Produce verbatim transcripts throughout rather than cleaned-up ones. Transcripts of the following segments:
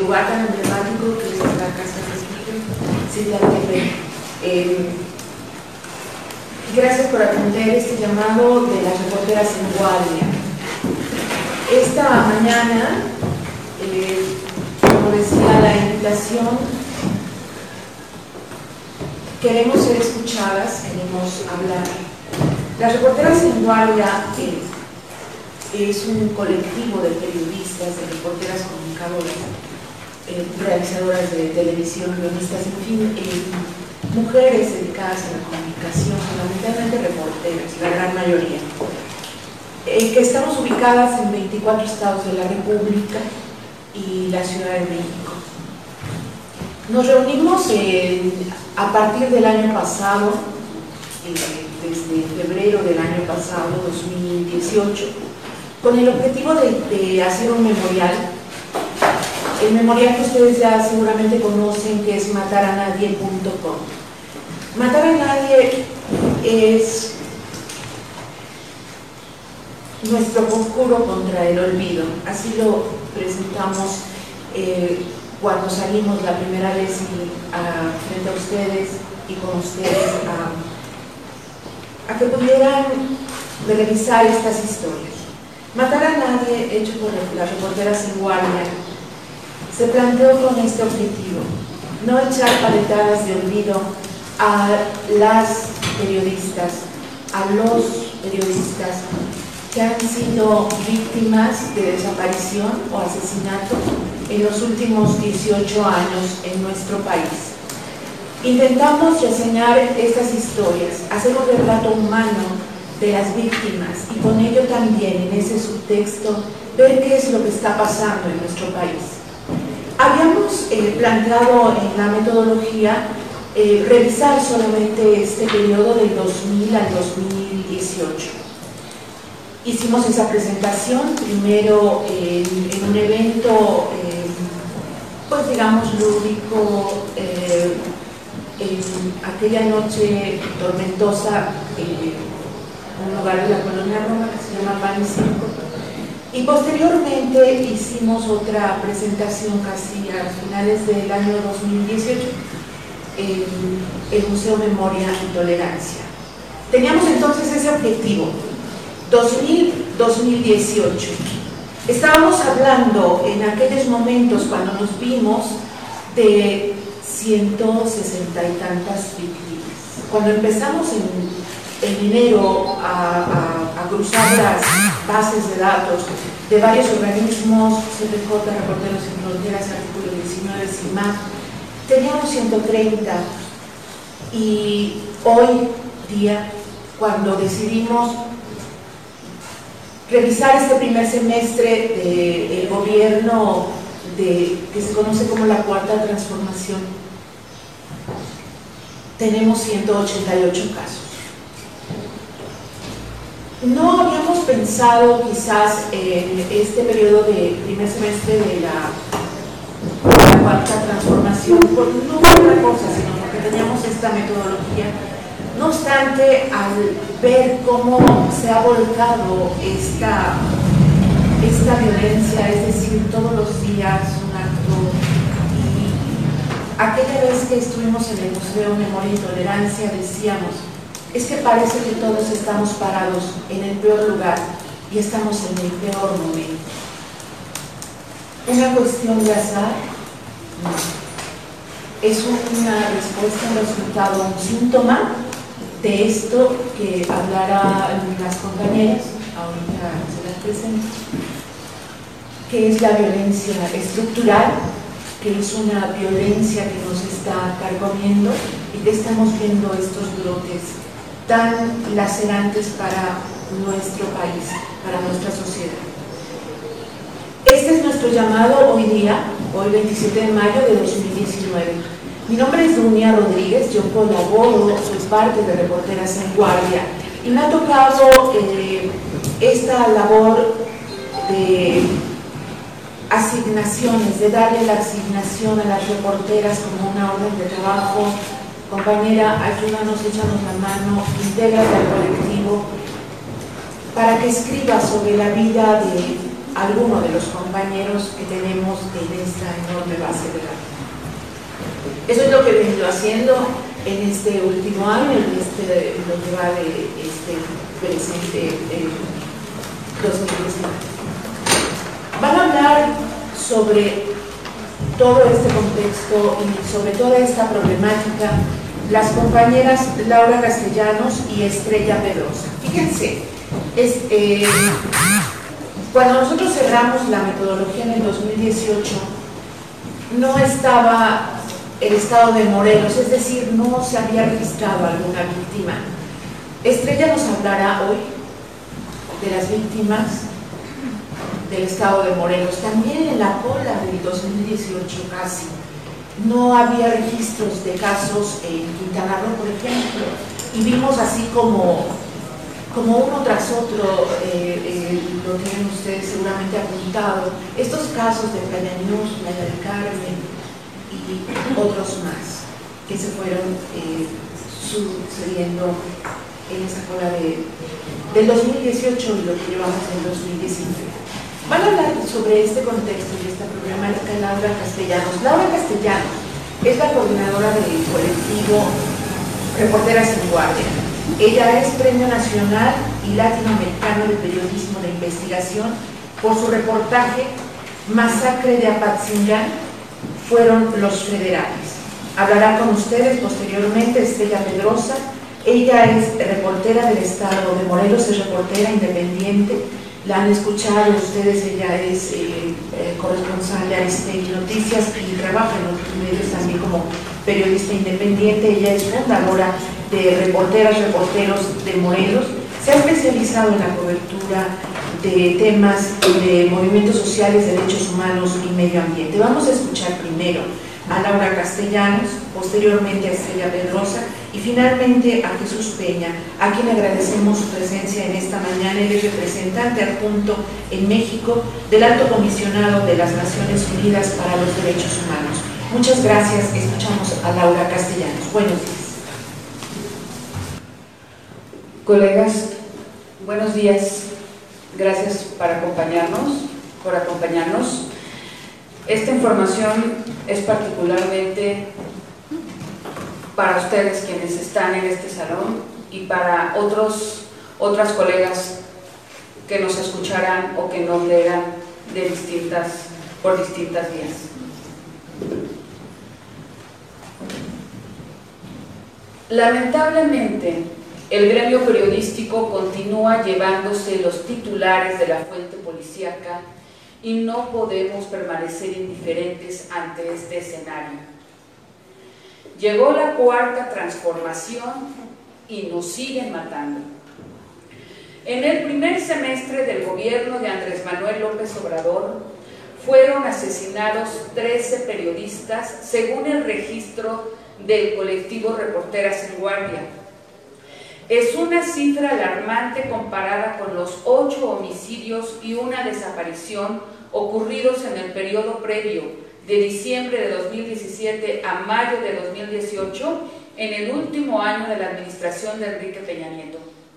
lugar tan emblemático que es la Casa de Citlantepec. Eh, gracias por atender este llamado de las reporteras en guardia. Esta mañana, eh, como decía la invitación, queremos ser escuchadas, queremos hablar. Las reporteras en guardia eh, es un colectivo de periodistas, de reporteras comunicadoras, eh, realizadoras de televisión, guionistas, en fin, eh, mujeres dedicadas a la comunicación, fundamentalmente reporteras, la gran mayoría, eh, que estamos ubicadas en veinticuatro estados de la República y la Ciudad de México. Nos reunimos eh, a partir del año pasado, eh, desde febrero del año pasado, dos mil dieciocho, con el objetivo de, de hacer un memorial. El memorial que ustedes ya seguramente conocen, que es matar a nadie punto com. Matar a nadie es nuestro conjuro contra el olvido. Así lo presentamos eh, cuando salimos la primera vez y, a, frente a ustedes y con ustedes a, a que pudieran revisar estas historias. Matar a nadie, hecho por las reporteras en guardia, se planteó con este objetivo: no echar paletadas de olvido a las periodistas, a los periodistas que han sido víctimas de desaparición o asesinato en los últimos dieciocho años en nuestro país. Intentamos reseñar estas historias, hacer un retrato humano de las víctimas y con ello también en ese subtexto ver qué es lo que está pasando en nuestro país. Habíamos eh, planteado en la metodología eh, revisar solamente este periodo del dos mil al dos mil dieciocho. Hicimos esa presentación primero eh, en un evento, eh, pues digamos, lúdico, eh, en aquella noche tormentosa, eh, un lugar de la colonia Roma que se llama Pan y Circo, y posteriormente hicimos otra presentación casi a finales del año dos mil dieciocho en el Museo Memoria y Tolerancia. Teníamos entonces ese objetivo, dos mil a dos mil dieciocho. Estábamos hablando en aquellos momentos cuando nos vimos de ciento sesenta y tantas víctimas. Cuando empezamos en en enero a, a, a cruzar las bases de datos de varios organismos, C P J, Reporteros Sin Fronteras, Artículo diecinueve, CIMAC, teníamos ciento treinta, y hoy día, cuando decidimos revisar este primer semestre del gobierno de, que se conoce como la Cuarta Transformación, tenemos ciento ochenta y ocho casos. No habíamos pensado quizás en este periodo de primer semestre de la, de la Cuarta Transformación por no por otra cosa, sino porque teníamos esta metodología. No obstante, al ver cómo se ha volcado esta, esta violencia, es decir, todos los días un acto, y aquella vez que estuvimos en el Museo Memoria y Tolerancia decíamos: es que parece que todos estamos parados en el peor lugar y estamos en el peor momento. ¿Una cuestión de azar? No. Es una respuesta, un resultado, un síntoma de esto que hablarán las compañeras, ahorita se las presento, que es la violencia estructural, que es una violencia que nos está carcomiendo y que estamos viendo estos brotes tan lacerantes para nuestro país, para nuestra sociedad. Este es nuestro llamado hoy día, hoy veintisiete de mayo de dos mil diecinueve. Mi nombre es Dunia Rodríguez, yo colaboro, soy parte de Reporteras en Guardia, y me ha tocado eh, esta labor de asignaciones, de darle la asignación a las reporteras como una orden de trabajo. Compañera, ayúdanos, échanos la mano, intégrate al colectivo para que escriba sobre la vida de alguno de los compañeros que tenemos en esta enorme base de datos. Eso es lo que he venido haciendo en este último año, en este, lo que va de este presente eh, dos mil diecinueve. Van a hablar sobre todo este contexto y sobre toda esta problemática las compañeras Laura Castellanos y Estrella Pedrosa. Fíjense, es, eh, cuando nosotros cerramos la metodología en el dos mil dieciocho, no estaba el estado de Morelos, es decir, no se había registrado alguna víctima. Estrella nos hablará hoy de las víctimas del estado de Morelos. También en la cola del dos mil dieciocho casi no había registros de casos en Quintana Roo, por ejemplo, y vimos así como, como uno tras otro, eh, eh, lo tienen ustedes seguramente apuntado, estos casos de Playa News, Playa del Carmen y otros más que se fueron eh, sucediendo en esa cola de, del dos mil dieciocho y lo que llevamos en dos mil diecinueve. Van a hablar sobre este contexto y esta problemática Laura Castellanos. Laura Castellanos es la coordinadora del colectivo Reporteras en Guardia. Ella es Premio Nacional y Latinoamericano de Periodismo de Investigación por su reportaje Masacre de Apatzingán fueron los federales. Hablará con ustedes posteriormente Estrella Pedrosa. Ella es reportera del estado de Morelos, es reportera independiente. La han escuchado ustedes, ella es eh, eh, corresponsal de Aristegui Noticias y trabaja en otros medios también como periodista independiente. Ella es fundadora de Reporteras, Reporteros de Morelos. Se ha especializado en la cobertura de temas de movimientos sociales, derechos humanos y medio ambiente. Vamos a escuchar primero a Laura Castellanos, posteriormente a Estrella Pedrosa y finalmente a Jesús Peña, a quien agradecemos su presencia en esta mañana. Él es representante adjunto en México del Alto Comisionado de las Naciones Unidas para los Derechos Humanos. Muchas gracias. Escuchamos a Laura Castellanos. Buenos días. Colegas, buenos días. Gracias por acompañarnos, por acompañarnos. Esta información es particularmente para ustedes quienes están en este salón y para otros, otras colegas que nos escucharán o que nos leerán de distintas, por distintas vías. Lamentablemente, el gremio periodístico continúa llevándose los titulares de la fuente policíaca y no podemos permanecer indiferentes ante este escenario. Llegó la cuarta transformación y nos siguen matando. En el primer semestre del gobierno de Andrés Manuel López Obrador fueron asesinados trece periodistas según el registro del colectivo Reporteras en Guardia. Es una cifra alarmante comparada con los ocho homicidios y una desaparición ocurridos en el periodo previo, de diciembre de dos mil diecisiete a mayo de dos mil dieciocho, en el último año de la administración de Enrique Peña Nieto.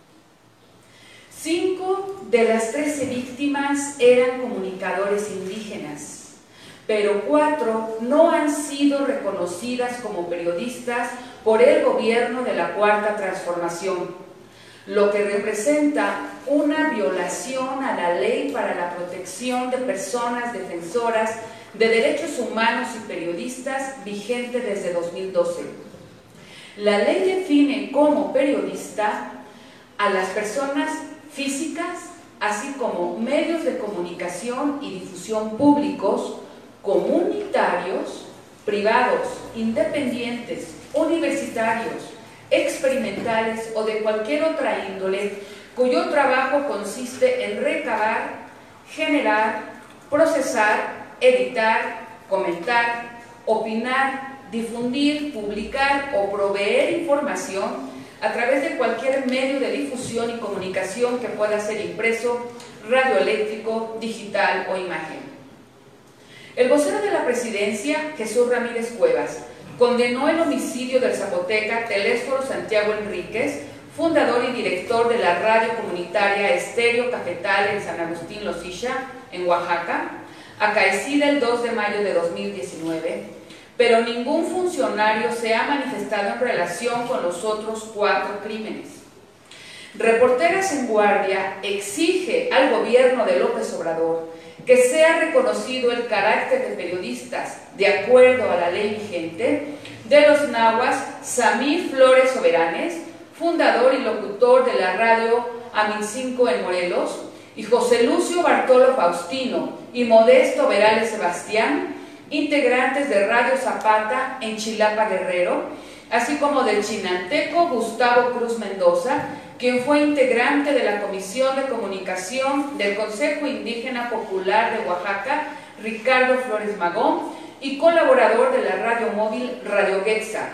Cinco de las trece víctimas eran comunicadores indígenas, pero cuatro no han sido reconocidas como periodistas por el gobierno de la Cuarta Transformación, lo que representa una violación a la Ley para la Protección de Personas Defensoras de Derechos Humanos y Periodistas, vigente desde dos mil doce. La ley define como periodista a las personas físicas, así como medios de comunicación y difusión públicos, comunitarios, privados, independientes, universitarios, experimentales o de cualquier otra índole, cuyo trabajo consiste en recabar, generar, procesar, editar, comentar, opinar, difundir, publicar o proveer información a través de cualquier medio de difusión y comunicación que pueda ser impreso, radioeléctrico, digital o imagen. El vocero de la presidencia, Jesús Ramírez Cuevas, condenó el homicidio del zapoteca Telésforo Santiago Enríquez, fundador y director de la radio comunitaria Estéreo Cafetal en San Agustín Losilla, en Oaxaca, acaecida el dos de mayo de dos mil diecinueve, pero ningún funcionario se ha manifestado en relación con los otros cuatro crímenes. Reporteras en Guardia exige al gobierno de López Obrador que sea reconocido el carácter de periodistas, de acuerdo a la ley vigente, de los nahuas Samir Flores Soberanes, fundador y locutor de la radio Amincinco en Morelos, y José Lucio Bartolo Faustino y Modesto Verales Sebastián, integrantes de Radio Zapata en Chilapa, Guerrero, así como del chinanteco Gustavo Cruz Mendoza, quien fue integrante de la Comisión de Comunicación del Consejo Indígena Popular de Oaxaca, Ricardo Flores Magón, y colaborador de la radio móvil Radio Quetzal.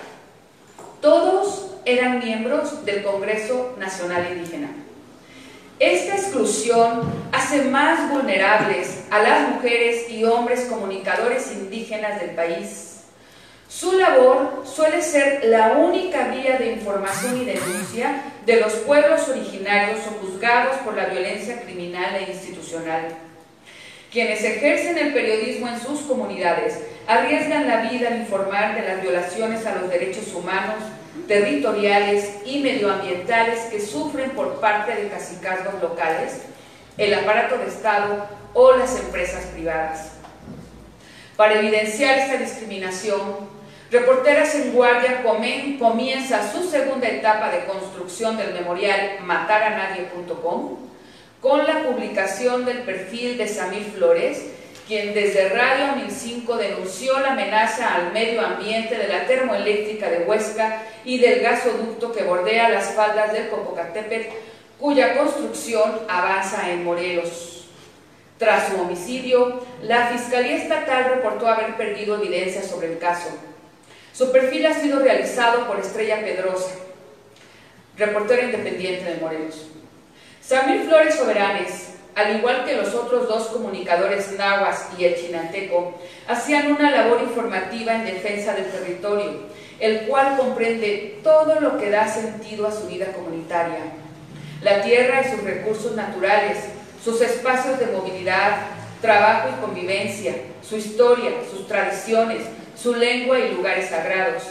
Todos eran miembros del Congreso Nacional Indígena. Esta exclusión hace más vulnerables a las mujeres y hombres comunicadores indígenas del país. Su labor suele ser la única vía de información y denuncia de los pueblos originarios o juzgados por la violencia criminal e institucional. Quienes ejercen el periodismo en sus comunidades arriesgan la vida al informar de las violaciones a los derechos humanos, territoriales y medioambientales que sufren por parte de cacicazgos locales, el aparato de Estado o las empresas privadas. Para evidenciar esta discriminación, Reporteras en Guardia comienza su segunda etapa de construcción del memorial matar a nadie punto com con la publicación del perfil de Samir Flores, quien desde Radio Amincinco denunció la amenaza al medio ambiente de la termoeléctrica de Huesca y del gasoducto que bordea las faldas del Popocatépetl, cuya construcción avanza en Morelos. Tras su homicidio, la Fiscalía Estatal reportó haber perdido evidencia sobre el caso. Su perfil ha sido realizado por Estrella Pedrosa, reportera independiente de Morelos. Samir Flores Soberanes, al igual que los otros dos comunicadores nahuas y el chinanteco, hacían una labor informativa en defensa del territorio, el cual comprende todo lo que da sentido a su vida comunitaria. La tierra y sus recursos naturales, sus espacios de movilidad, trabajo y convivencia, su historia, sus tradiciones, su lengua y lugares sagrados.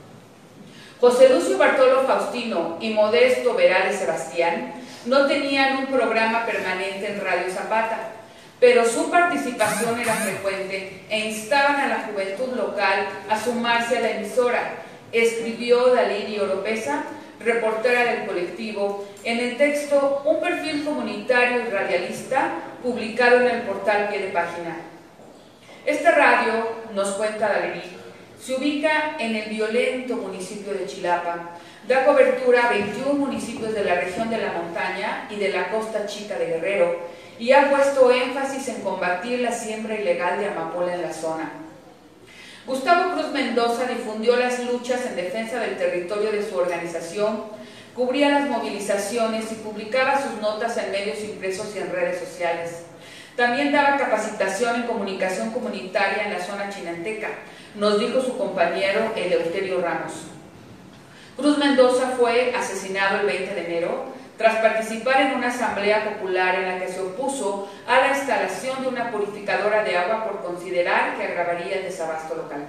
José Lucio Bartolo Faustino y Modesto Verales Sebastián no tenían un programa permanente en Radio Zapata, pero su participación era frecuente e instaban a la juventud local a sumarse a la emisora, escribió Daliri Oropesa, reportera del colectivo, en el texto Un perfil comunitario y radialista, publicado en el portal Pie de Página. Esta radio, nos cuenta Daliri, se ubica en el violento municipio de Chilapa, da cobertura a veintiún municipios de la región de la montaña y de la costa chica de Guerrero y ha puesto énfasis en combatir la siembra ilegal de amapola en la zona. Gustavo Cruz Mendoza difundió las luchas en defensa del territorio de su organización, cubría las movilizaciones y publicaba sus notas en medios impresos y en redes sociales. También daba capacitación en comunicación comunitaria en la zona chinanteca, nos dijo su compañero Eleuterio Ramos. Cruz Mendoza fue asesinado el veinte de enero tras participar en una asamblea popular en la que se opuso a la instalación de una purificadora de agua por considerar que agravaría el desabasto local.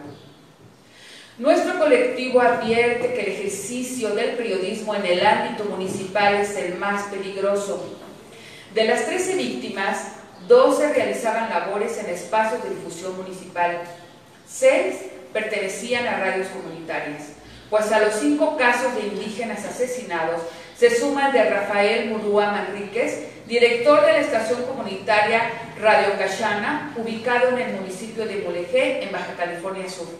Nuestro colectivo advierte que el ejercicio del periodismo en el ámbito municipal es el más peligroso. De las trece víctimas, doce realizaban labores en espacios de difusión municipal, seis pertenecían a radios comunitarias, pues a los cinco casos de indígenas asesinados se suma el de Rafael Murúa Manríquez, director de la estación comunitaria Radio Cachana, ubicado en el municipio de Mulegé, en Baja California Sur.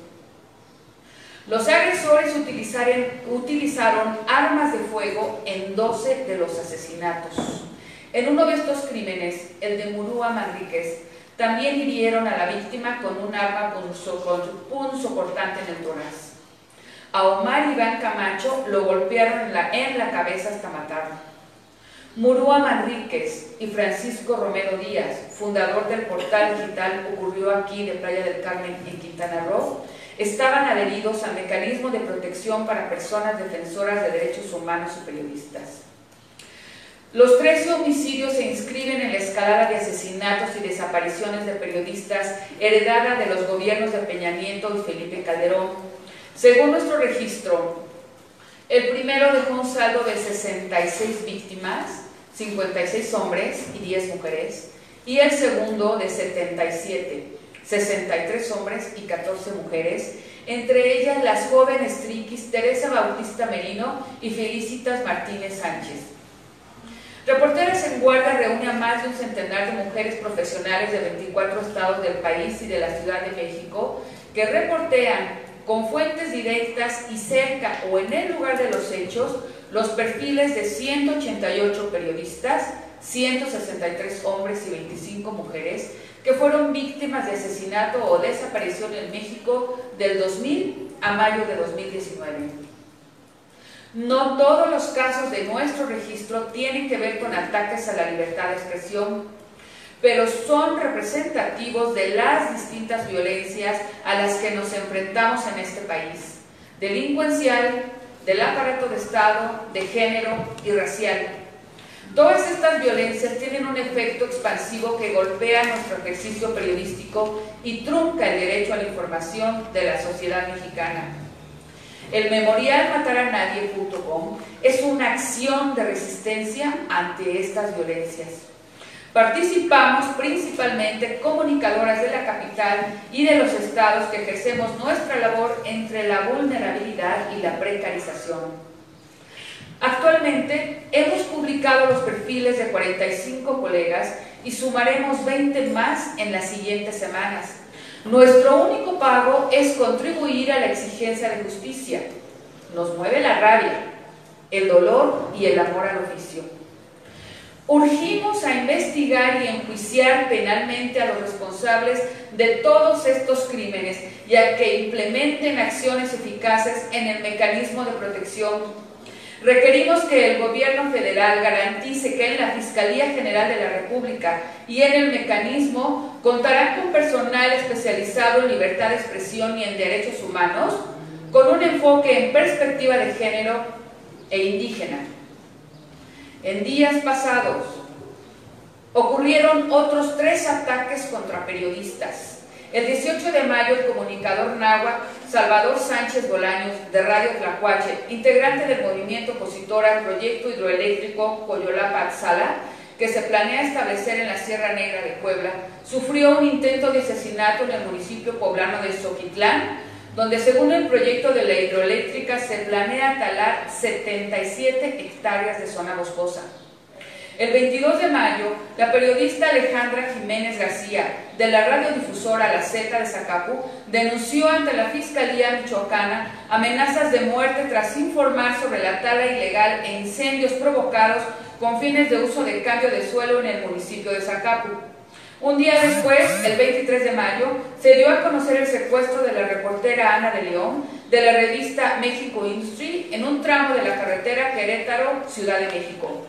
Los agresores utilizaron, utilizaron armas de fuego en doce de los asesinatos. En uno de estos crímenes, el de Murúa Manríquez, también hirieron a la víctima con un arma punzocortante en el tórax. A Omar Iván Camacho lo golpearon en la, en la cabeza hasta matarlo. Murúa Manríquez y Francisco Romero Díaz, fundador del portal digital Ocurrió Aquí de Playa del Carmen en Quintana Roo, estaban adheridos al mecanismo de protección para personas defensoras de derechos humanos y periodistas. Los trece homicidios se inscriben en la escalada de asesinatos y desapariciones de periodistas heredada de los gobiernos de Peña Nieto y Felipe Calderón. Según nuestro registro, el primero dejó un saldo de sesenta y seis víctimas, cincuenta y seis hombres y diez mujeres, y el segundo de setenta y siete, sesenta y tres hombres y catorce mujeres, entre ellas las jóvenes triquis Teresa Bautista Merino y Felicitas Martínez Sánchez. Reporteras en Guardia reúne a más de un centenar de mujeres profesionales de veinticuatro estados del país y de la Ciudad de México que reportean con fuentes directas y cerca o en el lugar de los hechos los perfiles de ciento ochenta y ocho periodistas, ciento sesenta y tres hombres y veinticinco mujeres que fueron víctimas de asesinato o desaparición en México del dos mil a mayo de dos mil diecinueve. No todos los casos de nuestro registro tienen que ver con ataques a la libertad de expresión, pero son representativos de las distintas violencias a las que nos enfrentamos en este país: delincuencial, del aparato de Estado, de género y racial. Todas estas violencias tienen un efecto expansivo que golpea nuestro ejercicio periodístico y trunca el derecho a la información de la sociedad mexicana. El memorial matar a nadie punto com es una acción de resistencia ante estas violencias. Participamos principalmente comunicadoras de la capital y de los estados que ejercemos nuestra labor entre la vulnerabilidad y la precarización. Actualmente hemos publicado los perfiles de cuarenta y cinco colegas y sumaremos veinte más en las siguientes semanas. Nuestro único pago es contribuir a la exigencia de justicia. Nos mueve la rabia, el dolor y el amor al oficio. Urgimos a investigar y enjuiciar penalmente a los responsables de todos estos crímenes y a que implementen acciones eficaces en el mecanismo de protección. Requerimos que el Gobierno federal garantice que en la Fiscalía General de la República y en el mecanismo contarán con personal especializado en libertad de expresión y en derechos humanos, con un enfoque en perspectiva de género e indígena. En días pasados ocurrieron otros tres ataques contra periodistas. El dieciocho de mayo, el comunicador náhuatl Salvador Sánchez Bolaños, de Radio Tlacuache, integrante del movimiento opositor al proyecto hidroeléctrico Coyolapa-Atzala, que se planea establecer en la Sierra Negra de Puebla, sufrió un intento de asesinato en el municipio poblano de Xoquitlán, donde según el proyecto de la hidroeléctrica se planea talar setenta y siete hectáreas de zona boscosa. El veintidós de mayo, la periodista Alejandra Jiménez García, de la radiodifusora La Zeta de Zacapu, denunció ante la Fiscalía Michoacana amenazas de muerte tras informar sobre la tala ilegal e incendios provocados con fines de uso de cambio de suelo en el municipio de Zacapu. Un día después, el veintitrés de mayo, se dio a conocer el secuestro de la reportera Ana de León, de la revista México Industry, en un tramo de la carretera Querétaro-Ciudad de México.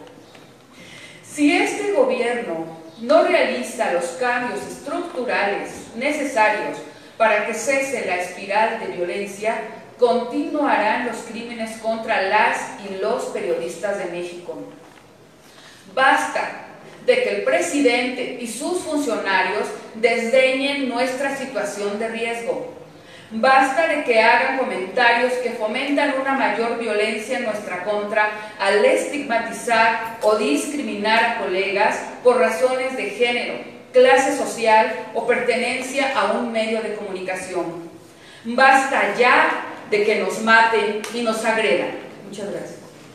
Si este gobierno no realiza los cambios estructurales necesarios para que cese la espiral de violencia, continuarán los crímenes contra las y los periodistas de México. Basta de que el presidente y sus funcionarios desdeñen nuestra situación de riesgo. Basta de que hagan comentarios que fomentan una mayor violencia en nuestra contra al estigmatizar o discriminar a colegas por razones de género, clase social o pertenencia a un medio de comunicación. Basta ya de que nos maten y nos agredan. Muchas gracias.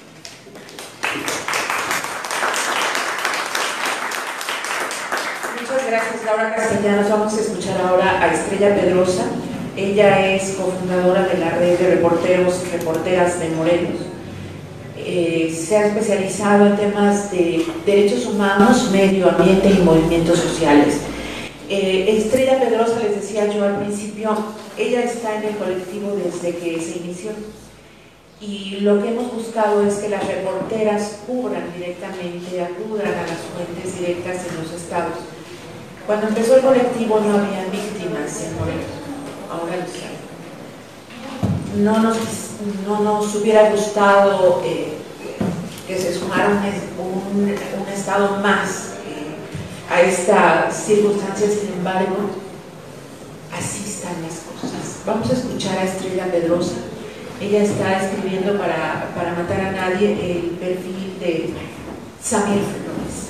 Muchas gracias, Laura Castellanos. Vamos a escuchar ahora a Estrella Pedrosa. Ella es cofundadora de la red de reporteros y reporteras de Morelos. Eh, se ha especializado en temas de derechos humanos, medio ambiente y movimientos sociales. Eh, Estrella Pedrosa, les decía yo al principio, ella está en el colectivo desde que se inició. Y lo que hemos buscado es que las reporteras cubran directamente, acudan a las fuentes directas en los estados. Cuando empezó el colectivo no había víctimas en Morelos. Ahora lo sé. No nos, no nos hubiera gustado eh, que se sumara un, un, un estado más eh, a esta circunstancia. Sin embargo, así están las cosas. Vamos a escuchar a Estrella Pedrosa. Ella está escribiendo para, para Matar a Nadie el perfil de Samir Flores.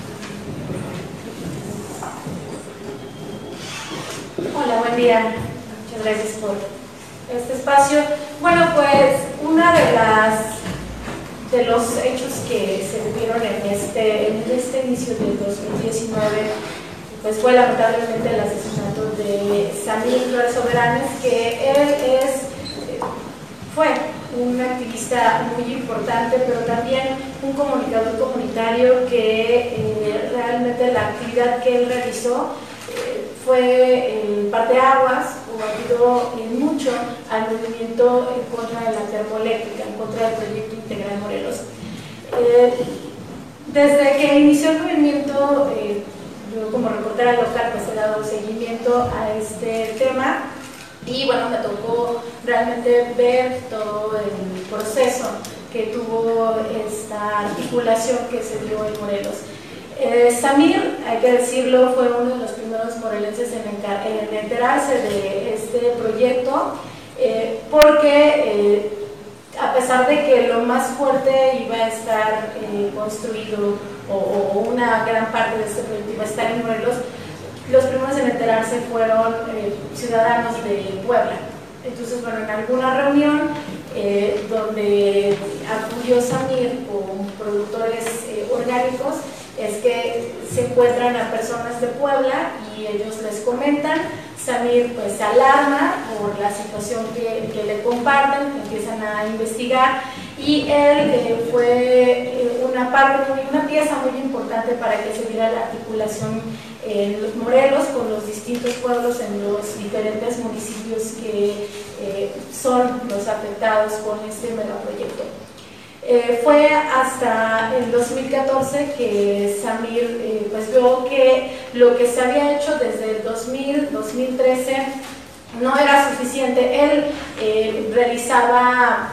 Hola, buen día. Muchas gracias por este espacio. Bueno, pues una de las de los hechos que se vivieron en este, en este inicio del dos mil diecinueve, pues fue lamentablemente el asesinato de Samir Flores Soberanes, que él es fue un activista muy importante, pero también un comunicador comunitario que eh, realmente la actividad que él realizó eh, fue eh, parteaguas o ayudó eh, mucho al movimiento en contra de la termoeléctrica, en contra del proyecto Integral Morelos. Eh, desde que inició el movimiento, eh, yo como reportera local pues he dado seguimiento a este tema. Y bueno, me tocó realmente ver todo el proceso que tuvo esta articulación que se dio en Morelos. Eh, Samir, hay que decirlo, fue uno de los primeros morelenses en, en enterarse de este proyecto, eh, porque eh, a pesar de que lo más fuerte iba a estar eh, construido, o, o una gran parte de este proyecto iba a estar en Morelos, los primeros en enterarse fueron eh, ciudadanos de Puebla. Entonces, bueno, en alguna reunión eh, donde acudió Samir con productores eh, orgánicos, es que se encuentran a personas de Puebla y ellos les comentan. Samir pues se alarma por la situación que, que le comparten, empiezan a investigar, y él eh, fue eh, una parte, una pieza muy importante para que se diera la articulación en los Morelos con los distintos pueblos en los diferentes municipios que eh, son los afectados con este megaproyecto. Eh, fue hasta el dos mil catorce que Samir eh, pues vio que lo que se había hecho desde el dos mil, dos mil trece no era suficiente. Él eh, realizaba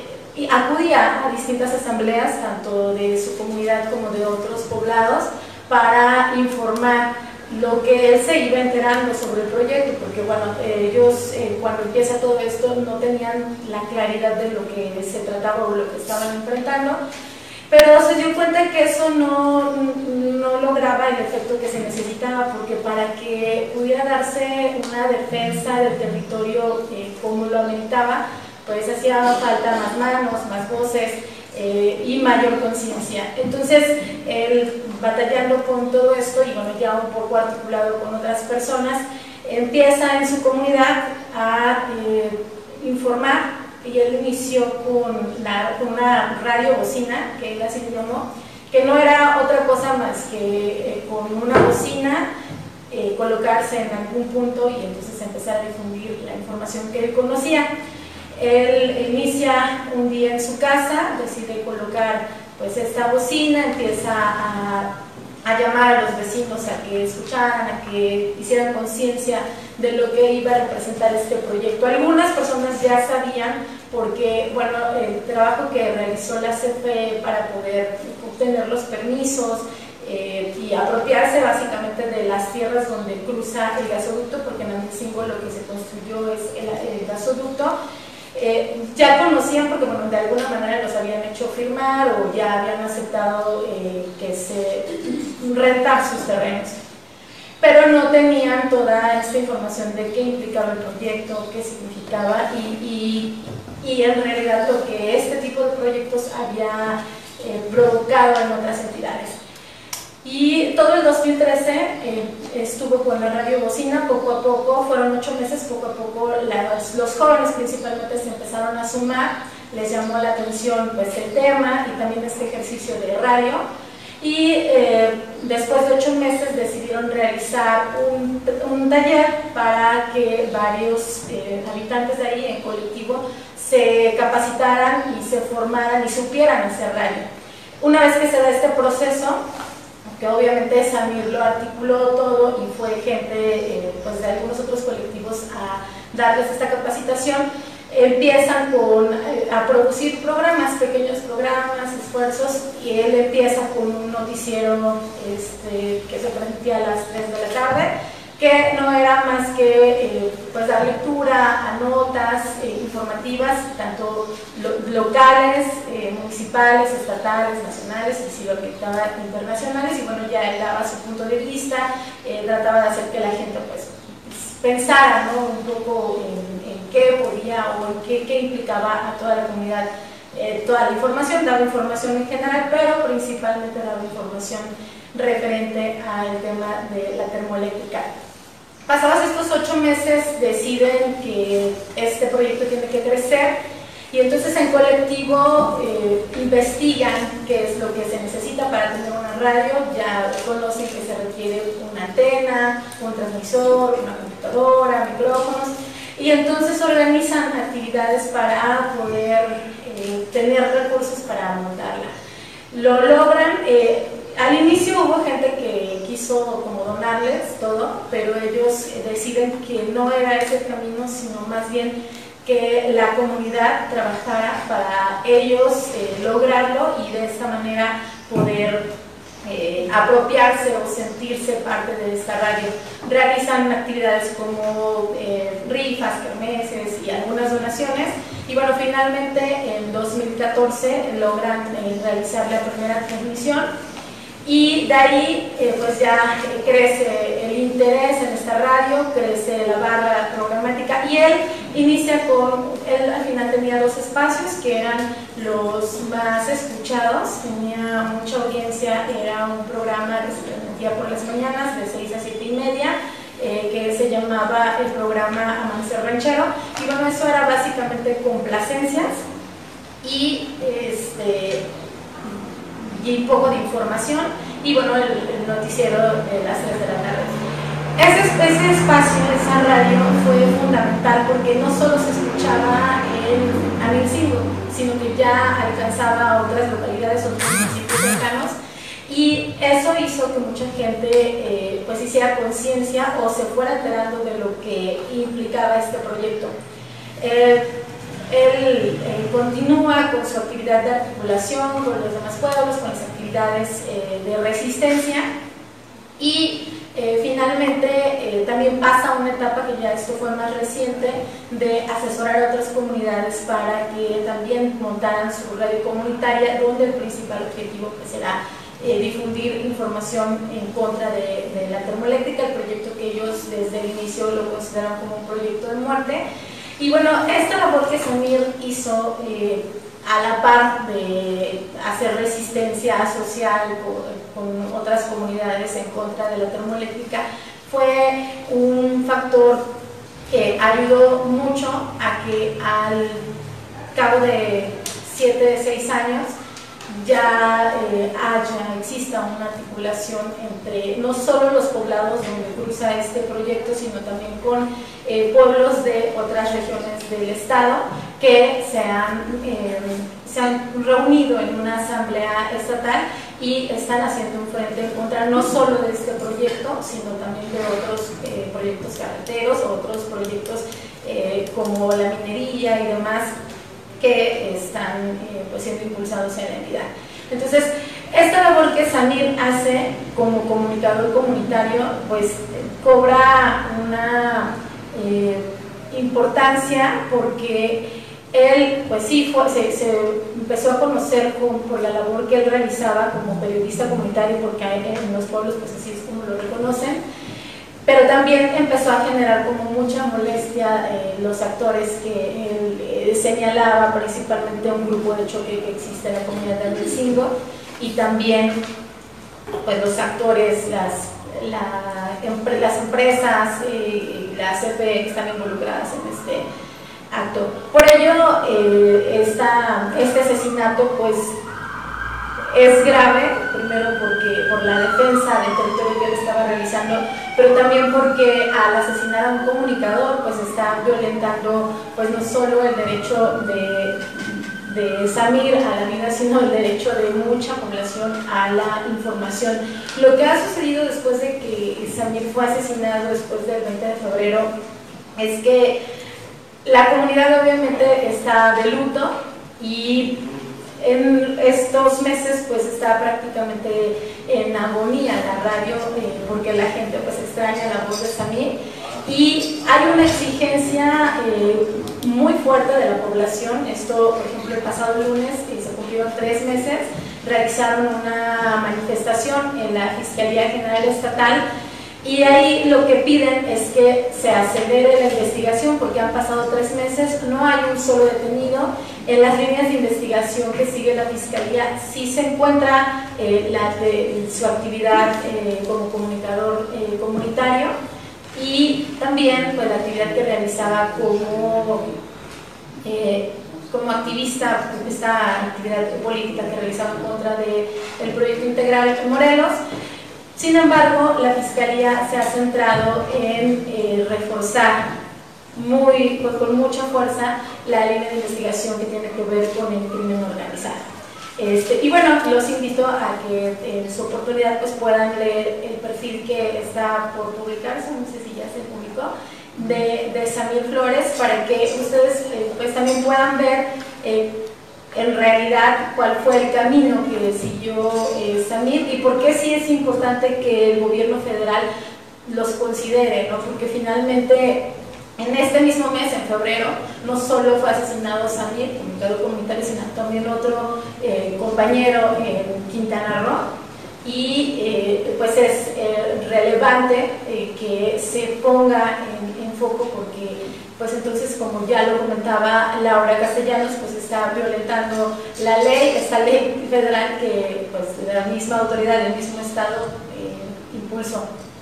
y eh, acudía a distintas asambleas, tanto de su comunidad como de otros poblados, para informar lo que él se iba enterando sobre el proyecto, porque bueno, ellos eh, cuando empieza todo esto no tenían la claridad de lo que se trataba o lo que estaban enfrentando, pero se dio cuenta que eso no, no lograba el efecto que se necesitaba, porque para que pudiera darse una defensa del territorio eh, como lo ameritaba, pues hacía falta más manos, más voces, Eh, y mayor conciencia. Entonces, él batallando con todo esto, y bueno, ya un poco articulado con otras personas, empieza en su comunidad a eh, informar, y él inició con, la, con una radio bocina, que él así llamó, que no era otra cosa más que eh, con una bocina eh, colocarse en algún punto y entonces empezar a difundir la información que él conocía. Él inicia un día en su casa, decide colocar pues esta bocina, empieza a, a llamar a los vecinos a que escucharan, a que hicieran conciencia de lo que iba a representar este proyecto. Algunas personas ya sabían, porque bueno, el trabajo que realizó la C F E para poder obtener los permisos eh, y apropiarse básicamente de las tierras donde cruza el gasoducto, porque en Antecingo lo que se construyó es el, el gasoducto. Eh, ya conocían, porque bueno, de alguna manera los habían hecho firmar o ya habían aceptado eh, que se rentar sus terrenos, pero no tenían toda esta información de qué implicaba el proyecto, qué significaba y, y, y en realidad lo que este tipo de proyectos había eh, provocado en otras entidades. Y todo el dos mil trece eh, estuvo con la radio bocina. Poco a poco, fueron ocho meses, poco a poco las, los jóvenes principalmente se empezaron a sumar, les llamó la atención pues el tema y también este ejercicio de radio, y eh, después de ocho meses decidieron realizar un, un taller para que varios eh, habitantes de ahí en colectivo se capacitaran y se formaran y supieran hacer radio. Una vez que se da este proceso, que obviamente Samir lo articuló todo y fue gente eh, pues de algunos otros colectivos a darles esta capacitación, empiezan con, eh, a producir programas, pequeños programas, esfuerzos, y él empieza con un noticiero este, que se transmitía a las tres de la tarde, que no era más que eh, pues dar lectura a notas eh, informativas, tanto lo, locales, eh, municipales, estatales, nacionales, y si lo afectaba internacionales, y bueno, ya él daba su punto de vista, eh, trataba de hacer que la gente pues pensara, ¿no?, un poco en, en qué podía o en qué, qué implicaba a toda la comunidad, eh, toda la información, daba información en general, pero principalmente daba información referente al tema de la termoeléctrica. Pasados estos ocho meses deciden que este proyecto tiene que crecer, y entonces en colectivo eh, investigan qué es lo que se necesita para tener una radio. Ya conocen que se requiere una antena, un transmisor, una computadora, micrófonos, y entonces organizan actividades para poder eh, tener recursos para montarla. Lo logran. Eh, al inicio hubo gente que quiso como donarles todo, pero ellos eh, deciden que no era ese camino, sino más bien que la comunidad trabajara para ellos eh, lograrlo, y de esta manera poder eh, apropiarse o sentirse parte de esta radio. Realizan actividades como eh, rifas, kermeses y algunas donaciones, y bueno, finalmente en dos mil catorce logran eh, realizar la primera transmisión. Y de ahí eh, pues ya crece el interés en esta radio, crece la barra programática, y él inicia con, él al final tenía dos espacios que eran los más escuchados, tenía mucha audiencia. Era un programa que se transmitía por las mañanas de seis a siete y media, eh, que se llamaba el programa Amanecer Ranchero, y bueno, eso era básicamente complacencias y este y un poco de información, y bueno, el, el noticiero de las tres de la tarde. Ese, ese espacio, esa radio fue fundamental porque no solo se escuchaba en Anilcingo, sino que ya alcanzaba a otras localidades, otros municipios cercanos, y eso hizo que mucha gente eh, pues hiciera conciencia o se fuera enterando de lo que implicaba este proyecto. Eh, Él eh, continúa con su actividad de articulación con los demás pueblos, con las actividades eh, de resistencia, y eh, finalmente eh, también pasa una etapa que ya esto fue más reciente, de asesorar a otras comunidades para que también montaran su radio comunitaria, donde el principal objetivo pues era eh, difundir información en contra de, de la termoeléctrica, el proyecto que ellos desde el inicio lo consideran como un proyecto de muerte. Y bueno, esta labor que Samir hizo eh, a la par de hacer resistencia social con, con otras comunidades en contra de la termoeléctrica fue un factor que ayudó mucho a que al cabo de siete, seis años ya eh, haya, exista una articulación entre no solo los poblados donde cruza este proyecto, sino también con eh, pueblos de otras regiones del estado que se han, eh, se han reunido en una asamblea estatal y están haciendo un frente en contra no solo de este proyecto, sino también de otros eh, proyectos carreteros, otros proyectos eh, como la minería y demás, que están eh, pues siendo impulsados en la entidad. Entonces, esta labor que Samir hace como comunicador comunitario, pues eh, cobra una eh, importancia porque él, pues sí, fue, se, se empezó a conocer con, por la labor que él realizaba como periodista comunitario, porque en los pueblos pues así es como lo reconocen, pero también empezó a generar como mucha molestia eh, los actores que él eh, señalaba, principalmente un grupo de choque que existe en la comunidad de Anilcingo, y también pues los actores, las, la, las empresas, eh, las C P E que están involucradas en este acto. Por ello, eh, esta, este asesinato pues es grave, primero porque por la defensa del territorio que él estaba realizando, pero también porque al asesinar a un comunicador pues está violentando pues no solo el derecho de, de Samir a la vida, sino el derecho de mucha población a la información. Lo que ha sucedido después de que Samir fue asesinado, después del veinte de febrero, es que la la comunidad obviamente está de luto y en estos meses pues está prácticamente en agonía la radio eh, porque la gente pues extraña la voz de Samir y hay una exigencia eh, muy fuerte de la población. Esto, por ejemplo, el pasado lunes eh, se cumplieron tres meses, realizaron una manifestación en la Fiscalía General Estatal y ahí lo que piden es que se acelere la investigación porque han pasado tres meses, no hay un solo detenido. En las líneas de investigación que sigue la Fiscalía sí se encuentra eh, la de, su actividad eh, como comunicador eh, comunitario y también pues, la actividad que realizaba como, eh, como activista, esta actividad política que realizaba en contra del proyecto integral en Morelos. Sin embargo, la Fiscalía se ha centrado en eh, reforzar muy, pues, con mucha fuerza la línea de investigación que tiene que ver con el crimen organizado. Este, y bueno, los invito a que en su oportunidad pues, puedan leer el perfil que está por publicarse, no sé si ya se publicó, de, de Samir Flores, para que ustedes eh, pues, también puedan ver eh, en realidad cuál fue el camino que siguió eh, Samir y por qué sí es importante que el gobierno federal los considere, ¿no? Porque finalmente en este mismo mes, en febrero, no solo fue asesinado Samir, comunicador comunitario, sino también otro eh, compañero en Quintana Roo y eh, pues es eh, relevante eh, que se ponga en, en foco porque pues entonces, como ya lo comentaba Laura Castellanos, pues está violentando la ley, esta ley federal que pues la misma autoridad del mismo estado eh, impulsó.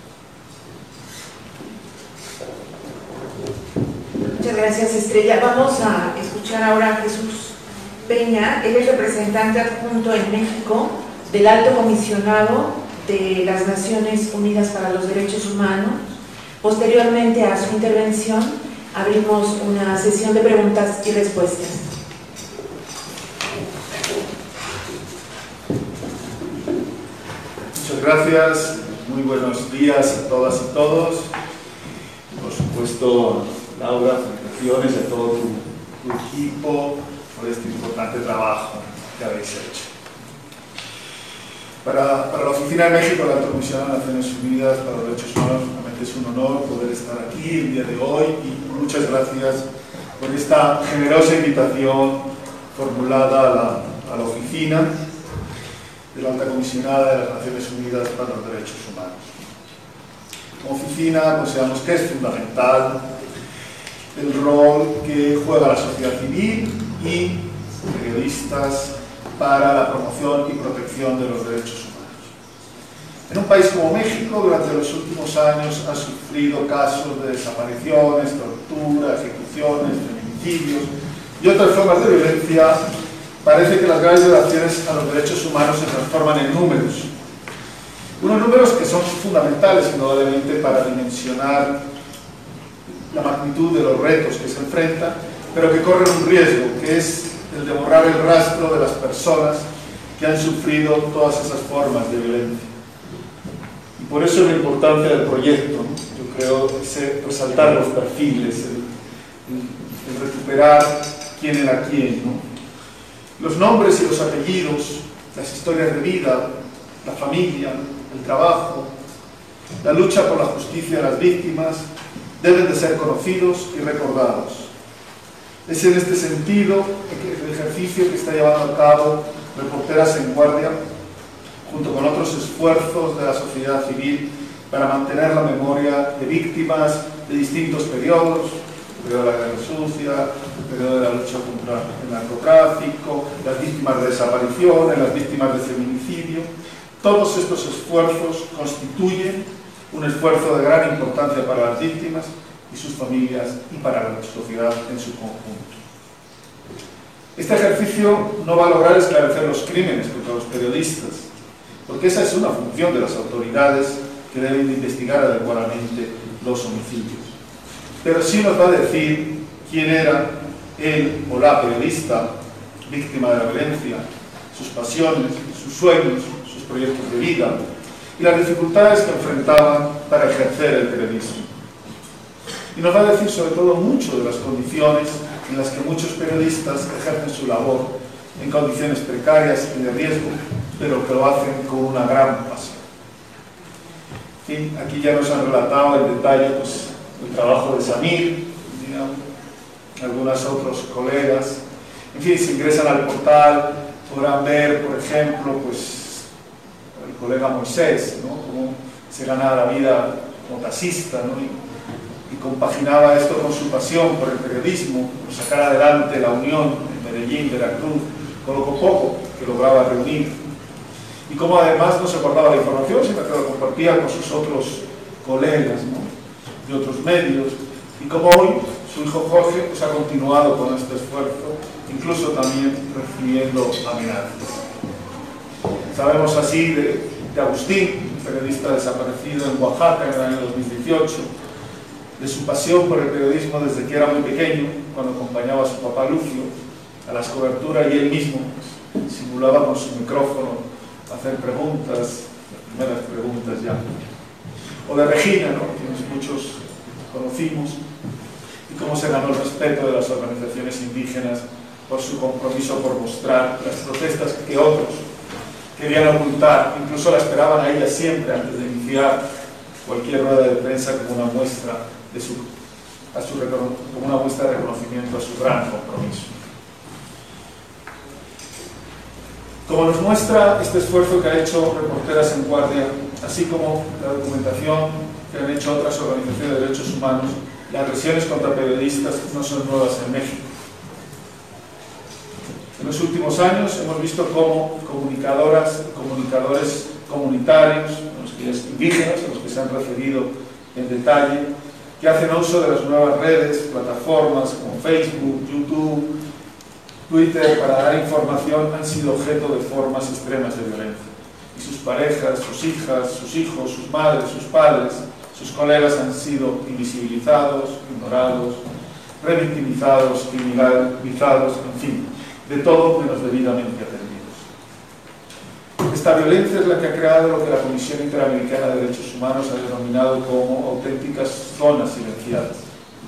Muchas gracias, Estrella. Vamos a escuchar ahora a Jesús Peña. Él es representante adjunto en México del Alto Comisionado de las Naciones Unidas para los Derechos Humanos. Posteriormente a su intervención, abrimos una sesión de preguntas y respuestas. Muchas gracias, muy buenos días a todas y todos. Por supuesto, Laura, felicitaciones a todo tu, tu equipo por este importante trabajo que habéis hecho. Para, para la Oficina de México, la Alta Comisionada de Naciones Unidas para los Derechos Humanos, realmente es un honor poder estar aquí el día de hoy y muchas gracias por esta generosa invitación formulada a la, a la Oficina de la Alta Comisionada de las Naciones Unidas para los Derechos Humanos. Como oficina consideramos que es fundamental el rol que juega la sociedad civil y periodistas para la promoción y protección de los derechos humanos. En un país como México, durante los últimos años ha sufrido casos de desapariciones, tortura, ejecuciones, feminicidios y otras formas de violencia. Parece que las graves violaciones a los derechos humanos se transforman en números. Unos números que son fundamentales, indudablemente, para dimensionar la magnitud de los retos que se enfrentan, pero que corren un riesgo, que es el de borrar el rastro de las personas que han sufrido todas esas formas de violencia. Y por eso la importancia del proyecto, ¿no? Yo creo que resaltar los perfiles, el, el, el recuperar quién era quién, ¿no? Los nombres y los apellidos, las historias de vida, la familia, el trabajo, la lucha por la justicia de las víctimas deben de ser conocidos y recordados. Es en este sentido el ejercicio que está llevando a cabo Reporteras en Guardia, junto con otros esfuerzos de la sociedad civil para mantener la memoria de víctimas de distintos periodos, el periodo de la Guerra Sucia, el periodo de la lucha contra el narcotráfico, las víctimas de desapariciones, las víctimas de feminicidio. Todos estos esfuerzos constituyen un esfuerzo de gran importancia para las víctimas y sus familias y para la sociedad en su conjunto. Este ejercicio no va a lograr esclarecer los crímenes contra los periodistas, porque esa es una función de las autoridades que deben de investigar adecuadamente los homicidios. Pero sí nos va a decir quién era él o la periodista víctima de la violencia, sus pasiones, sus sueños, sus proyectos de vida y las dificultades que enfrentaban para ejercer el periodismo. Y nos va a decir sobre todo mucho de las condiciones en las que muchos periodistas ejercen su labor en condiciones precarias y de riesgo, pero que lo hacen con una gran pasión. En fin, aquí ya nos han relatado en detalle pues, el trabajo de Samir, digamos, algunos otros colegas. En fin, si ingresan al portal podrán ver, por ejemplo, pues, el colega Moisés, ¿no? Cómo se ganaba la vida como taxista, ¿no? y, y compaginaba esto con su pasión por el periodismo, por sacar adelante la unión en Medellín, Veracruz, con lo poco que lograba reunir. Y cómo además no se guardaba la información, sino que lo compartía con sus otros colegas, ¿no? de otros medios. Y como hoy su hijo Jorge pues, ha continuado con este esfuerzo, incluso también recibiendo amenazas. Sabemos así de, de Agustín, un periodista desaparecido en Oaxaca en el año dos mil dieciocho, de su pasión por el periodismo desde que era muy pequeño, cuando acompañaba a su papá Lucio a las coberturas y él mismo pues, simulaba con su micrófono hacer preguntas, las primeras preguntas ya. O de Regina, ¿no? quienes muchos conocimos, y cómo se ganó el respeto de las organizaciones indígenas por su compromiso por mostrar las protestas que otros querían ocultar, incluso la esperaban a ella siempre antes de iniciar cualquier rueda de prensa como una muestra de su, a su, como una muestra de reconocimiento a su gran compromiso. Como nos muestra este esfuerzo que ha hecho Reporteras en Guardia, así como la documentación que han hecho otras organizaciones de derechos humanos, las agresiones contra periodistas no son nuevas en México. En los últimos años hemos visto cómo comunicadoras y comunicadores comunitarios, los que es indígenas, a los que se han referido en detalle, que hacen uso de las nuevas redes, plataformas como Facebook, YouTube, Twitter para dar información, han sido objeto de formas extremas de violencia. Y sus parejas, sus hijas, sus hijos, sus madres, sus padres, sus colegas han sido invisibilizados, ignorados, revictimizados, criminalizados, en fin, de todo menos debidamente atendidos. Esta violencia es la que ha creado lo que la Comisión Interamericana de Derechos Humanos ha denominado como auténticas zonas silenciadas,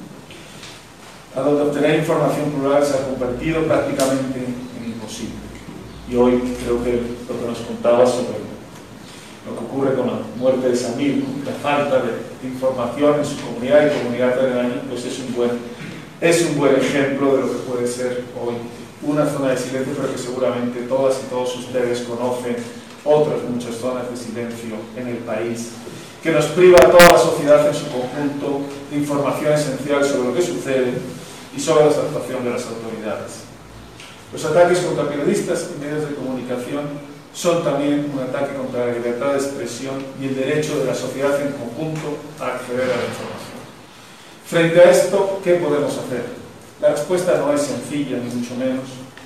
a donde obtener información plural se ha convertido prácticamente en imposible. Y hoy creo que lo que nos contaba sobre lo que ocurre con la muerte de Samir, la falta de información en su comunidad y comunidad aledaña, pues es un buen, es un buen ejemplo de lo que puede ser hoy una zona de silencio, pero que seguramente todas y todos ustedes conocen otras muchas zonas de silencio en el país, que nos priva a toda la sociedad en su conjunto de información esencial sobre lo que sucede y sobre la actuación de las autoridades. Los ataques contra periodistas y medios de comunicación son también un ataque contra la libertad de expresión y el derecho de la sociedad en conjunto a acceder a la información. Frente a esto, ¿qué podemos hacer? La respuesta no es sencilla, ni mucho menos.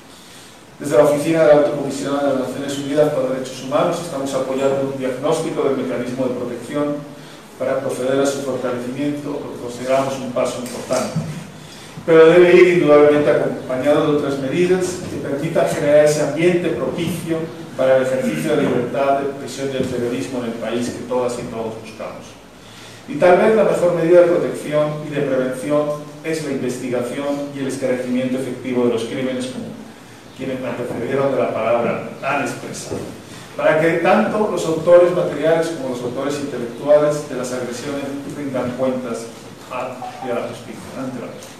Desde la Oficina de la Alta Comisionada de las Naciones Unidas para Derechos Humanos estamos apoyando un diagnóstico del mecanismo de protección para proceder a su fortalecimiento, lo que consideramos un paso importante. Pero debe ir indudablemente acompañado de otras medidas que permitan generar ese ambiente propicio para el ejercicio de libertad de expresión del periodismo en el país que todas y todos buscamos. Y tal vez la mejor medida de protección y de prevención es la investigación y el esclarecimiento efectivo de los crímenes, como quienes me precedieron de la palabra han expresado, para que tanto los autores materiales como los autores intelectuales de las agresiones rindan cuentas ante la justicia. Ante la justicia.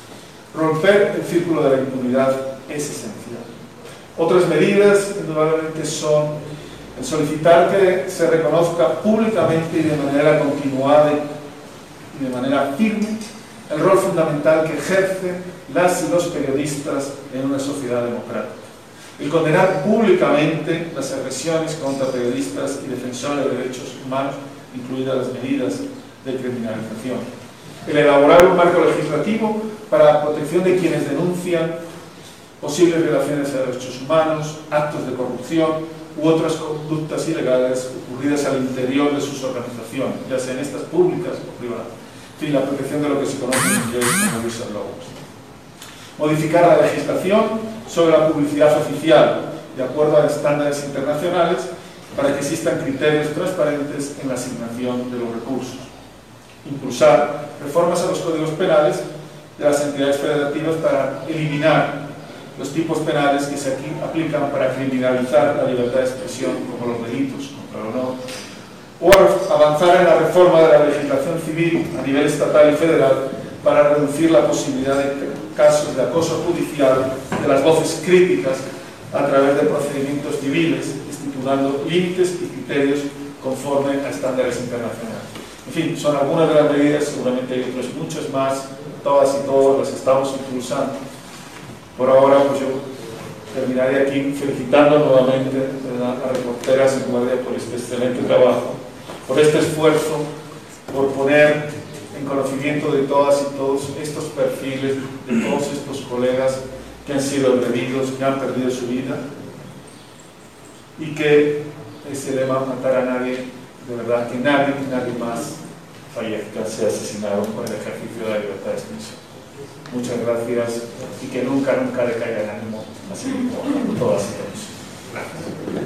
Romper el círculo de la impunidad es esencial. Otras medidas, indudablemente, son el solicitar que se reconozca públicamente y de manera continuada y de manera firme el rol fundamental que ejercen las y los periodistas en una sociedad democrática. El condenar públicamente las agresiones contra periodistas y defensores de derechos humanos, incluidas las medidas de criminalización. El elaborar un marco legislativo para la protección de quienes denuncian posibles violaciones de derechos humanos, actos de corrupción u otras conductas ilegales ocurridas al interior de sus organizaciones, ya sean estas públicas o privadas. En fin, la protección de lo que se conoce en inglés como whistleblowers. Modificar la legislación sobre la publicidad oficial, de acuerdo a estándares internacionales, para que existan criterios transparentes en la asignación de los recursos. impulsar reformas a los códigos penales de las entidades federativas para eliminar los tipos penales que se aquí aplican para criminalizar la libertad de expresión, como los delitos contra el honor, o avanzar en la reforma de la legislación civil a nivel estatal y federal para reducir la posibilidad de casos de acoso judicial de las voces críticas a través de procedimientos civiles, estipulando límites y criterios conforme a estándares internacionales. En fin, son algunas de las medidas, seguramente hay otras muchas más, todas y todos las estamos impulsando. Por ahora, pues yo terminaré aquí felicitando nuevamente a Reporteras en Guardia por este excelente trabajo, por este esfuerzo, por poner en conocimiento de todas y todos estos perfiles, de todos estos colegas que han sido agredidos, que han perdido su vida, y que ese lema, matar a nadie, de verdad que nadie, nadie más fallezca, sea asesinado por el ejercicio de la libertad de expresión. Muchas gracias y que nunca, nunca decaiga el ánimo, así como todas y todos. Gracias.